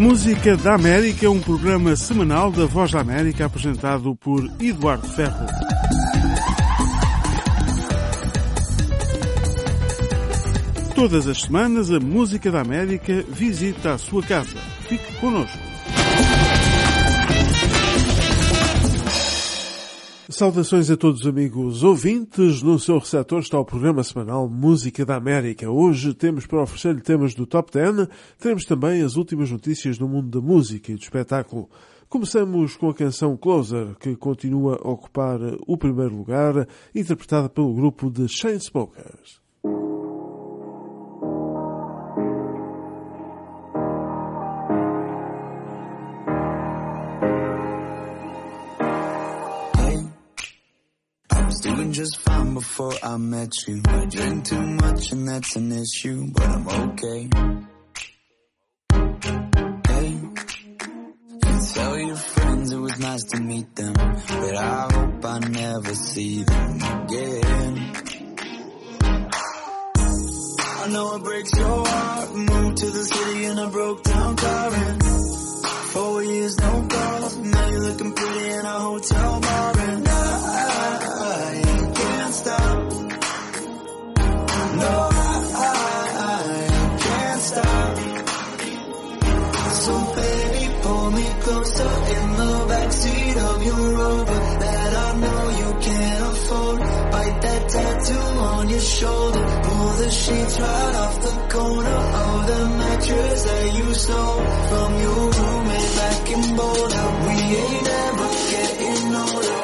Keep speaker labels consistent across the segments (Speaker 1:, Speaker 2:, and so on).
Speaker 1: Música da América, um programa semanal da Voz da América apresentado por Eduardo Ferro. Todas as semanas a Música da América visita a sua casa. Fique connosco. Saudações a todos os amigos ouvintes. No seu receptor está o programa semanal Música da América. Hoje temos para oferecer-lhe temas do Top 10. Teremos também as últimas notícias no mundo da música e do espetáculo. Começamos com a canção Closer, que continua a ocupar o primeiro lugar, interpretada pelo grupo The Chainsmokers.
Speaker 2: Doing just fine before I met you. I drink too much and that's an issue, but I'm okay. Hey, you tell your friends it was nice to meet them, but I hope I never see them again. I know it breaks your heart. Moved to the city in a broke down car and 4 years no calls. Now you're looking pretty in a hotel bar and I can't stop. No, I can't stop. So baby, pull me closer in the backseat of your Rover that I know you can't afford. Bite that tattoo on your shoulder. Pull the sheets right off the corner of the mattress that you stole from your roommate back in Boulder. We ain't ever getting older.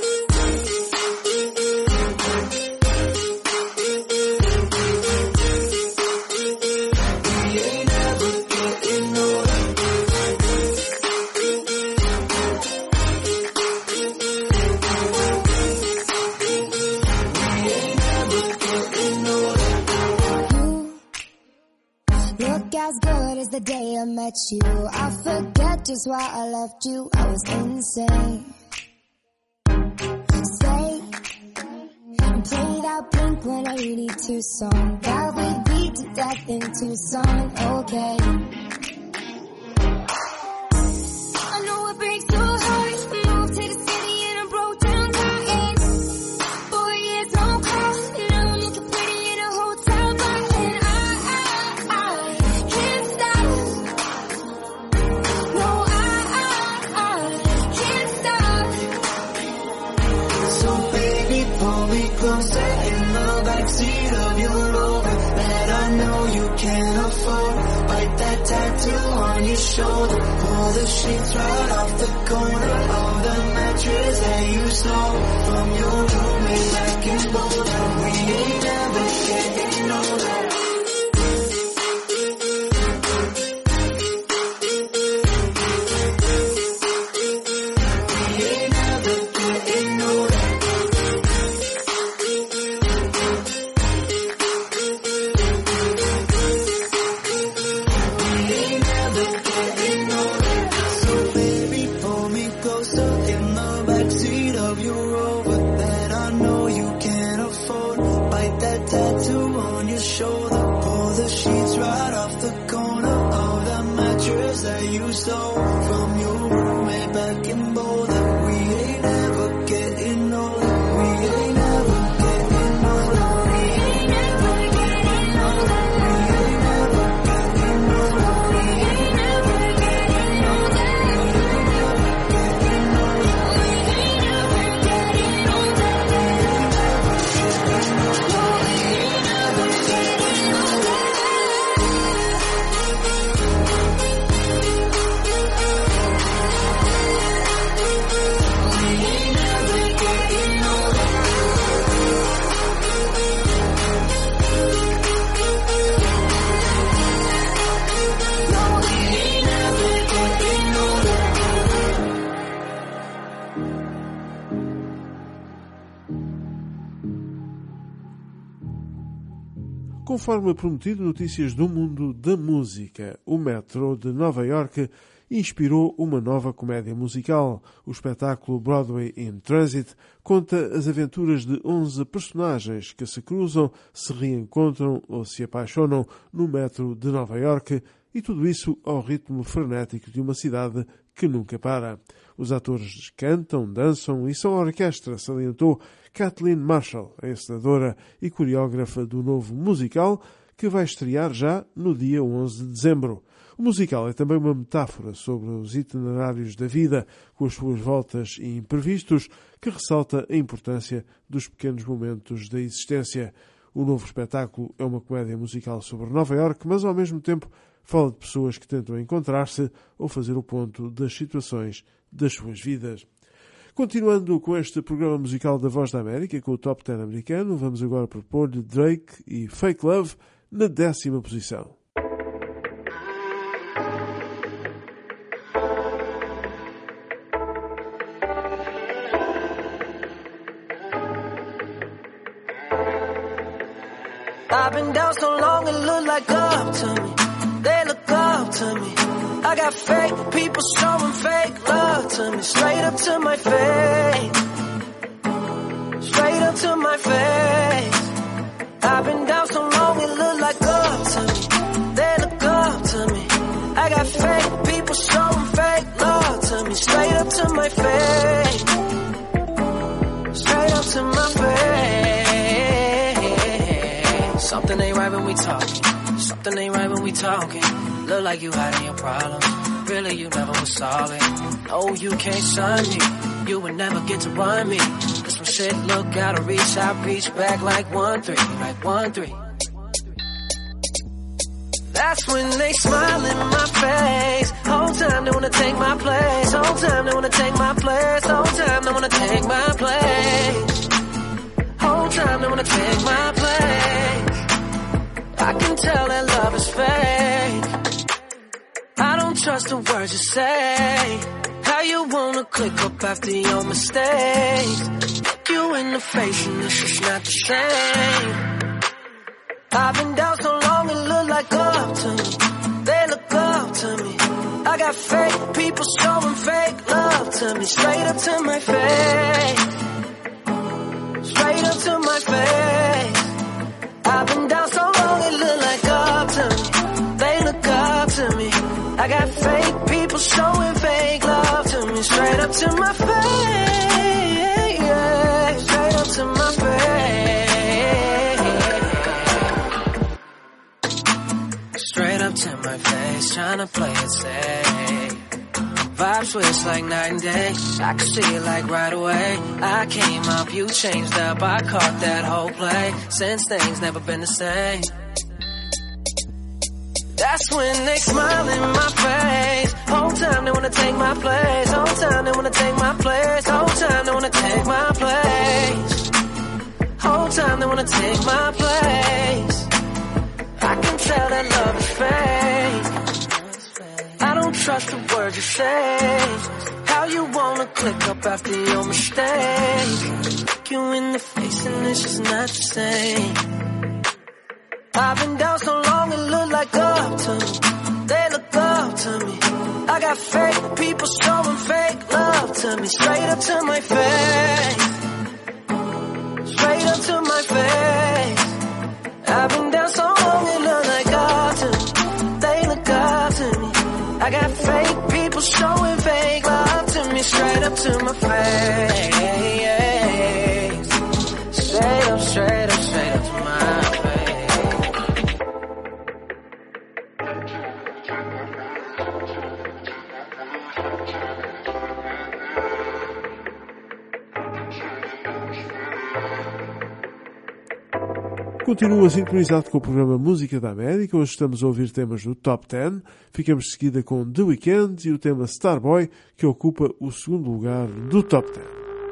Speaker 3: The day I met you, I forget just why I left you. I was insane. Stay and play that Blink-182 song that we beat to death in Tucson. Okay. I know it breaks your heart. Moved to the city in a broke down car and 4 years no call. Now I'm looking pretty in a hotel bar and I can't stop. No, I can't stop. So baby, pull me closer in the backseat of your Rover that I know you can't afford. Bite that tattoo on your shoulder. Pull the sheets right off the corner of the mattress that you stole from your roommate back in Boulder. We ain't ever getting older.
Speaker 1: Conforme prometido, notícias do mundo da música. O Metro de Nova Iorque inspirou uma nova comédia musical. O espetáculo Broadway in Transit conta as aventuras de 11 personagens que se cruzam, se reencontram ou se apaixonam no metro de Nova Iorque E tudo isso ao ritmo frenético de uma cidade que nunca para. Os atores cantam, dançam e são a orquestra, salientou Kathleen Marshall, a encenadora e coreógrafa do novo musical, que vai estrear já no dia 11 de dezembro. O musical é também uma metáfora sobre os itinerários da vida, com as suas voltas e imprevistos, que ressalta a importância dos pequenos momentos da existência. O novo espetáculo é uma comédia musical sobre Nova Iorque, mas ao mesmo tempo fala de pessoas que tentam encontrar-se ou fazer o ponto das situações das suas vidas. Continuando com este programa musical da Voz da América, com o Top 10 americano, vamos agora propor-lhe Drake e Fake Love na 10ª posição.
Speaker 3: I've been down so long it look like up to me. They look up to me. I got fake people showing fake love to me. Straight up to my face. Straight up to my face. I've been down so long it look like up to me. They look up to me. I got fake people showing fake love to me. Straight up to my face. Straight up to my face. Something ain't right when we talking. Something ain't right when we talking. Look like you hiding your problems. Really, you never would solve it. No, you can't shine me. You would never get to run me. This one shit, look, gotta reach out, reach back like 1-3, like 1-3. That's when they smile in my face. Whole time they wanna take my place. Whole time they wanna take my place. Whole time they wanna take my place. Whole time they wanna take my place. I can tell that love is fake. I don't trust the words you say. How you wanna click up after your mistakes? Look you in the face and it's just not the same. I've been down so long it look like up to me. They look up to me. I got fake people showing fake love to me. Straight up to my face. Straight up to my face. I've been down so long it look like up to me. They look up to me. I got fake people showing fake love to me. Straight up to my face. Straight up to my face. Straight up to my face. Tryna play it safe. Vibes switch like night and day. I can see it like right away. I came up, you changed up. I caught that whole play. Since things never been the same. That's when they smile in my face. Whole time they wanna take my place. Whole time they wanna take my place. Whole time they wanna take my place. Whole time they wanna take my place. I can tell that love is fake. I don't trust the words you say. How you wanna click up after your mistake? Look you in the face and it's just not the same. I've been down so long it look like up to me. They look up to me. I got fake people showing fake love to me. Straight up to my face. Straight up to my face. I've been down so long it look like up to me. They look up to me. I got fake people showing fake love to me. Straight up to my face. Straight up, straight up, straight up to my face.
Speaker 1: Continua sintonizado com o programa Música da América. Hoje estamos a ouvir temas do Top 10. Ficamos de seguida com The Weeknd e o tema Starboy, que ocupa o segundo lugar do Top 10.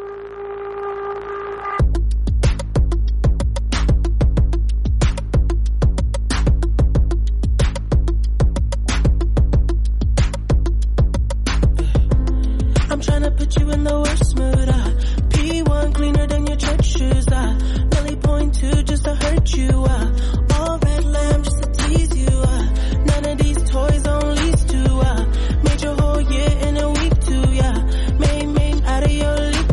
Speaker 4: I'm trying to put you in the worst mood. P1 cleaner than your church shoes. Really point to just to hurt you. All red lamb just to tease you. None of these toys on lease to. Made your whole year in a week too. Yeah, made out of your league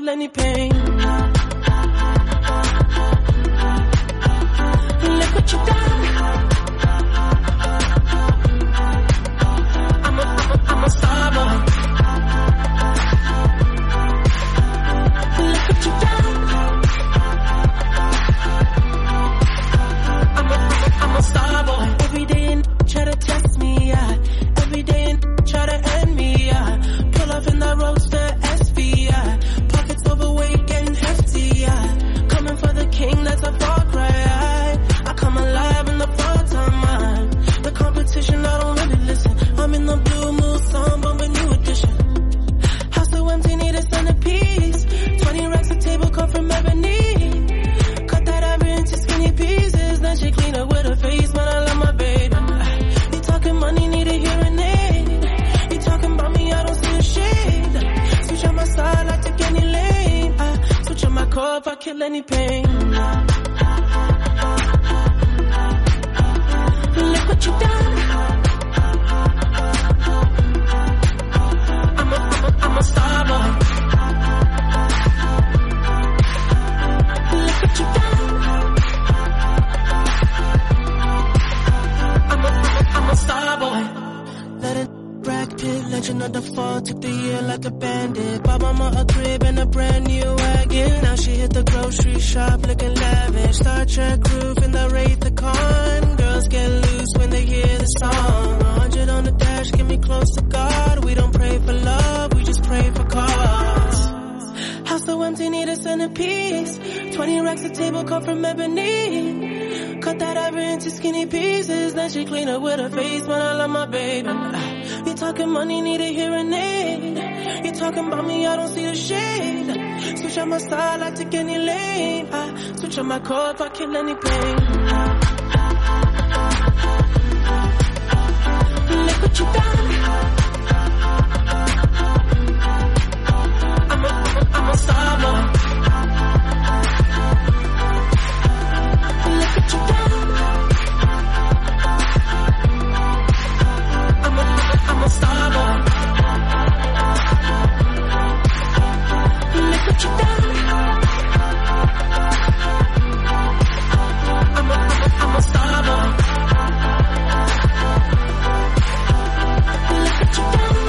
Speaker 4: kill any pain. Look what you done. I'm a star boy. Look what you done. I'm a star boy. Every day try to test me, yeah. Every day try to end me, yeah. Pull up in the roadster SV, yeah. Pockets overweight, getting hefty, yeah. Coming for the king, that's a far cry, yeah. I come alive in the fall time, man. The competition, I don't really listen. I'm in the blue mood, song, bumping new edition. House so empty, need a centerpiece. 20 racks of table cut from ebony. Cut that ivory into skinny pieces. Then she clean up with her face, man, I love my baby. You talking money, need a hearing aid. You talking about me, I don't see a shade. Switch on my side, I take any lane. I switch on my car if I kill any pain. Look what you done. I'm a star boy. Look what you done. I'm a star boy. Let it Brad Pitt, legend of the fall, took the year like a bandit. Bought mama a crib and a brand new wagon. Now she hit the grocery shop looking lavish. Star Trek roof in the Wraith the Con. Girls get loose when they hear the song. 100 on the dash, get me close to God. We don't pray for love, we just pray for cause. House so empty, need a centerpiece. 20 racks of table cut from ebony. Cut that ivory into skinny pieces. Then she clean up with her face, man, I love my baby. You talking money, need a hearing aid. You talking about me, I don't see the shade. Switch on my style, I take any lane. I switch on my car if I kill any pain. Look what you done. I'm a star boy. Look what you done. I'm a star boy. Look what you done. I'm a star boy. Look what you done.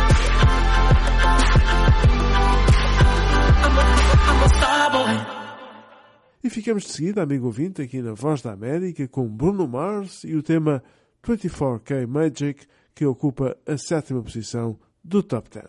Speaker 4: I'm a star boy.
Speaker 1: E ficamos de seguida, amigo ouvinte, aqui na Voz da América, com Bruno Mars e o tema 24K Magic, que ocupa a 7ª posição do Top 10.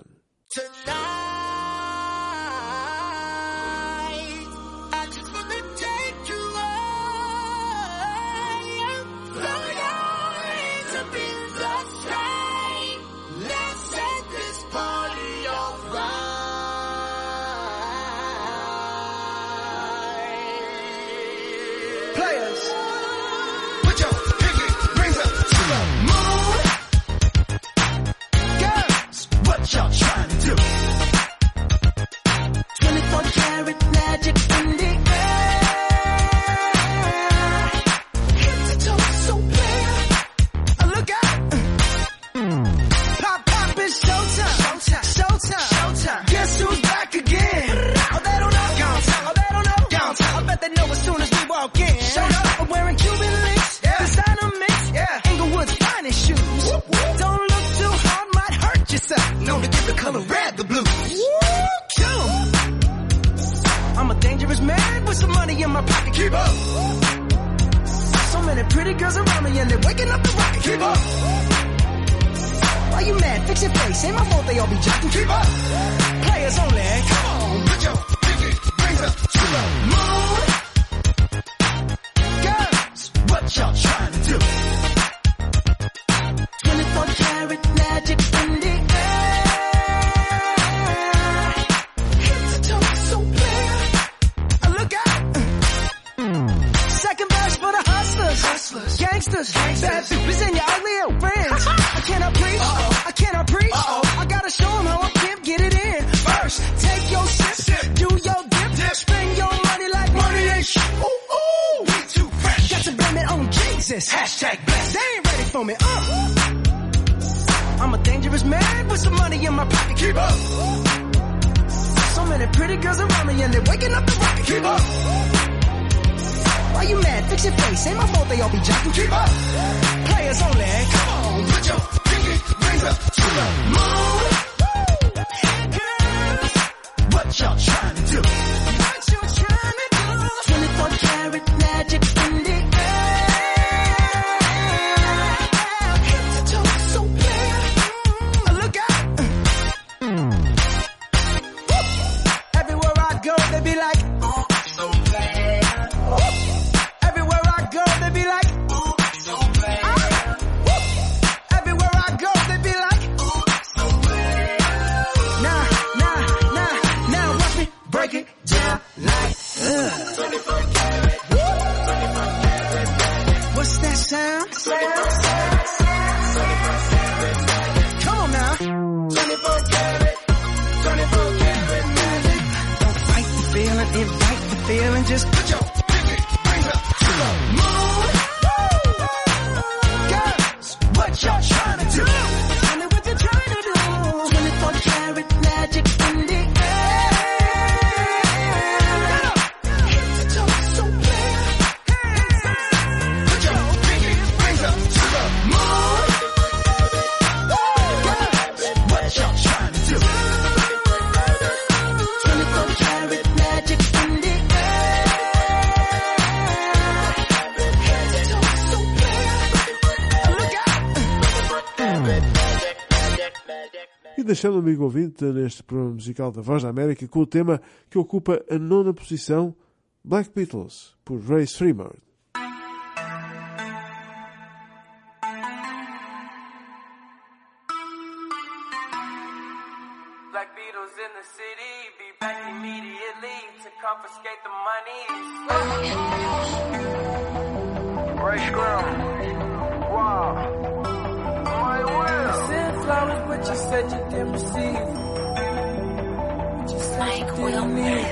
Speaker 3: Y'all trying to do 24 karat magic in the air. Hit the toe so clear. Look out. Pop, pop, it's showtime. Showtime. Showtime. Showtime. Guess who's back again? Oh, they don't know. Downtown. Oh, they don't know. Downtown. I bet they know as soon as we walk in. Showed up. I'm wearing Cuban links. Yeah. Designer mix. Yeah. Inglewood's finest shoes. Whoop, whoop. Don't look too hard, might hurt yourself. Known to give the color red the blues. I'm a dangerous man with some money in my pocket. Keep up. So many pretty girls around me and they're waking up the rocket. Keep up. Why you mad? Fix your face. Ain't my fault they all be jocking. Keep up. Players only. Come on, put your pinky rings up to the moon. Girls, what y'all trying to do? 24 karat magic in the air. Hit the toe so clear. Look out. Second verse for the hustlers. Gangsters. Bad bitches and your ugly old friends. I cannot preach. I cannot preach. I gotta show them how I pimp, get it in. First, take your sip. Do your dip. Spend your money like money ain't shit. Ooh, ooh. We too fresh. Got to blame it on Jesus. Hashtag blessed. They ain't ready for me. I'm a dangerous man with some money in my pocket. Keep up. So many pretty girls around me and they're waking up the rocket. Keep up. Why you mad? Fix your face. Ain't my fault they all be jocking. Keep up. Players only. Come on, put your pinky rings up to the moon. Girls, what y'all trying to do? What you trying to do? 24 karat magic in the air. Head to toe so clear. Look out. Everywhere I go, they be like, oh, so bad. Everywhere I go, they be like, oh, so bad. Everywhere I go, they be like, oh, so bad. Now, watch me break it down like, 24 karat. What's that sound? Come on now. 24 karat. 24 karat magic. Don't fight the feeling, invite the feeling. Just put your pinky rings up to the moon. Girls, what y'all trying to do? Tell me what you're trying to do. 24 karat magic in the air. Head to toe so clear. Put your pinky rings up to the moon. Girls, what y'all trying to do? 24 karat magic in the air. Head to toe so clear. Look out.
Speaker 1: E deixando o amigo ouvinte neste programa musical da Voz da América com o tema que ocupa a 9ª posição, Black Beatles, por Ray Freemord.
Speaker 5: Black Beatles in the city, be back immediately to confiscate the money. Ray Scrum. Wow. My will. Sent flowers, but you said you didn't receive. Mike will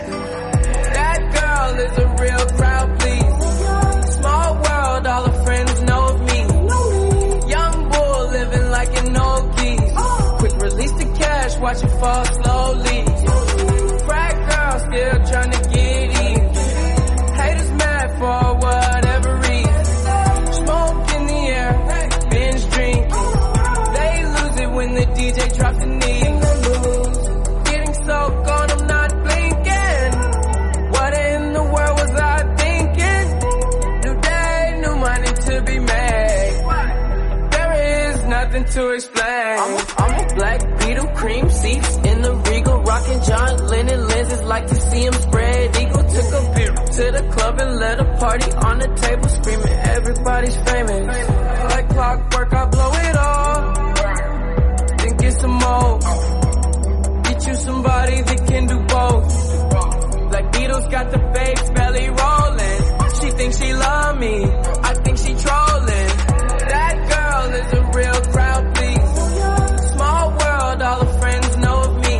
Speaker 5: That girl is a real crowd, please. Small world, all her friends know of me. Young bull living like an old geese. Quick release the cash, watch it fall slowly. Frat girl still trying to get even. Haters mad for whatever reason. Smoke in the air, binge drink. They lose it when the DJ drops the knees. Getting so gone, I'm not blinking. What in the world was I thinking? New day, new money to be made. There is nothing to explain. I'm a black Beetle, cream seats in the Regal, rocking John Lennon lenses, like to see him spread eagle. Took a beer to the club and let a party on the table, screaming everybody's famous. Like clockwork, I blow it all, then get some more. Get you somebody that can do both. Black Beatles got the bass belly rolling. She thinks she love me, I think she trolling. That girl is a real crowd, please. Small world, all her friends know of me.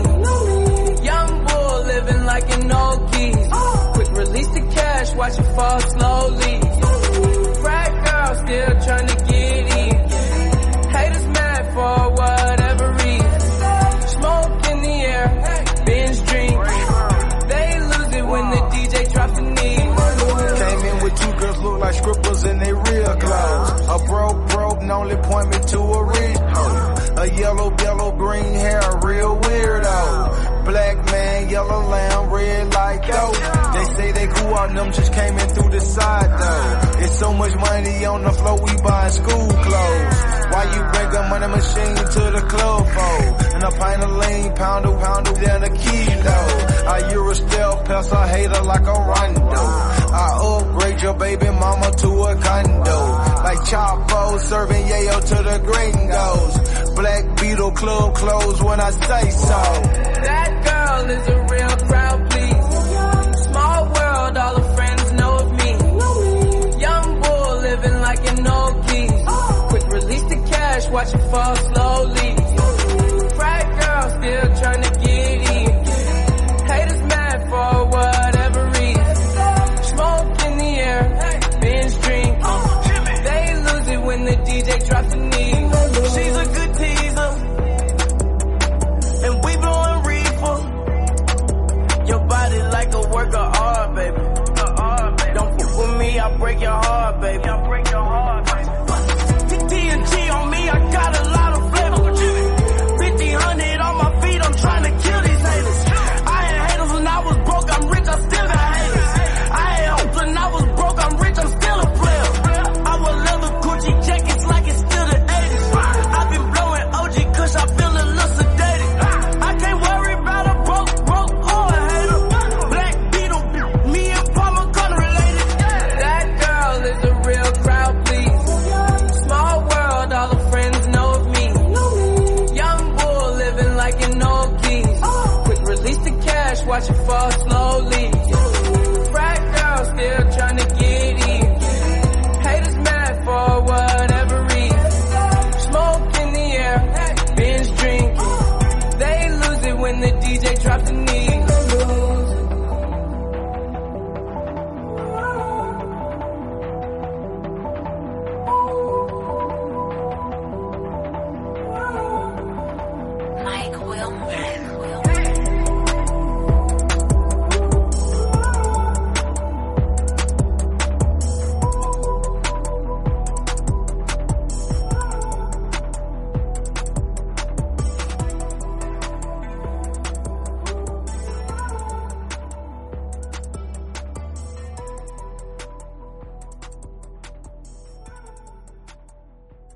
Speaker 5: Young bull living like an old geese. Quick release the cash, watch it fall slowly. Frat girl still trying to get in. Haters mad for whatever reason. Smoke in the air, binge drink. They lose it when the DJ drops the knee.
Speaker 6: Came in with two girls look like scribbles in they real clothes. A broke, and only point me to a rich hoe. A yellow, green hair, real weirdo. Black man, yellow lamb, red like dope. They say they grew up, them just came in through the side though. It's so much money on the floor, we buying school clothes. Why you bring a money machine to the club for? And a pint of lean, pound down a kilo. I Eurostep, pass a hater like a rondo. I upgrade your baby mama to a condo. Like Chapo serving yayo to the gringos. Black Beetle club closed when I say so.
Speaker 5: That girl is a real crowd, please. Small world, all her friends know of me. Young bull living like an old geese. Quick release the cash, watch it fall slowly. Frat girl still trying to get